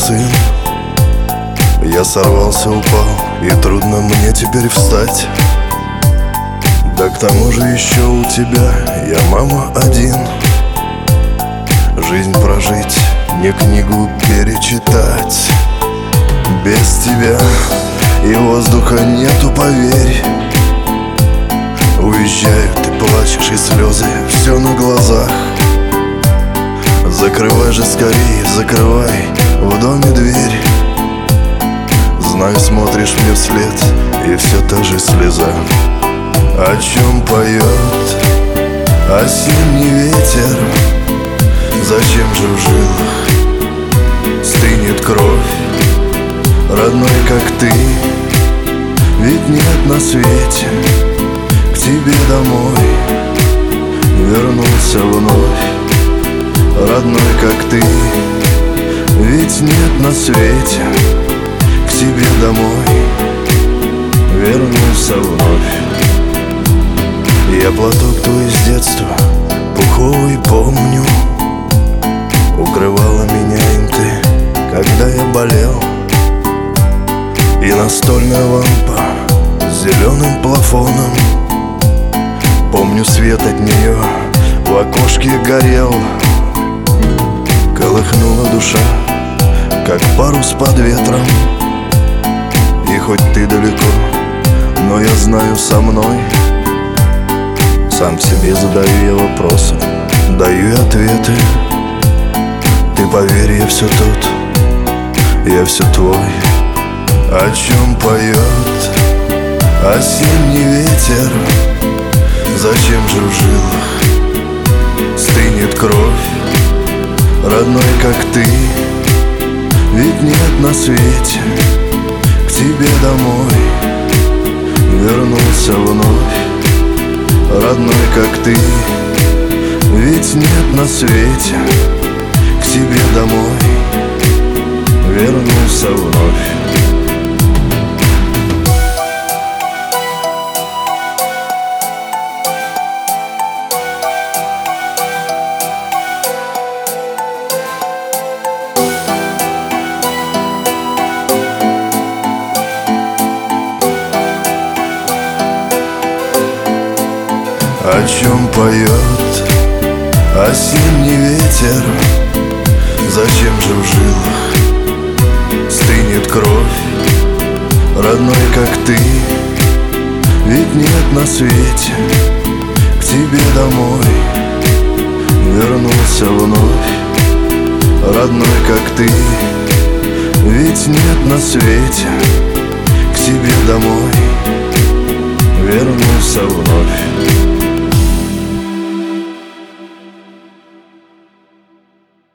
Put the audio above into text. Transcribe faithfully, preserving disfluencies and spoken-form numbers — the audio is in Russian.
сын. Я сорвался, упал, и трудно мне теперь встать. Да к тому же еще у тебя я мама один. Жизнь прожить, не книгу перечитать. Без тебя и воздуха нету, поверь. Уезжаю, ты плачешь, и слезы все на глазах. Закрывай же скорее, закрывай в доме дверь. Знаю, смотришь мне вслед, и все та же слеза. О чем поет осенний ветер? Зачем же в жилах стынет кровь? Родной, как ты, ведь нет на свете. К тебе домой вернулся вновь. Родной, как ты, ведь нет на свете. К тебе домой вернулся вновь. Я платок твой с детства пуховый помню. Укрывала меня им ты, когда я болел. И настольная лампа с зеленым плафоном. Помню, свет от нее в окошке горел. Колыхнула душа, как парус под ветром. И хоть ты далеко, но я знаю, со мной. Сам себе задаю я вопросы, даю я ответы. Ты поверь, я все тот, я все твой. О чем поет осенний ветер? Зачем же в жилах стынет кровь? Родной, как ты, ведь нет на свете. К тебе домой вернулся вновь. Родной, как ты, ведь нет на свете. К тебе домой вернулся вновь. О чем поет осенний ветер? Зачем же в жилах стынет кровь? Родной, как ты, ведь нет на свете. К тебе домой вернулся вновь. Родной, как ты, ведь нет на свете. К тебе домой вернулся вновь.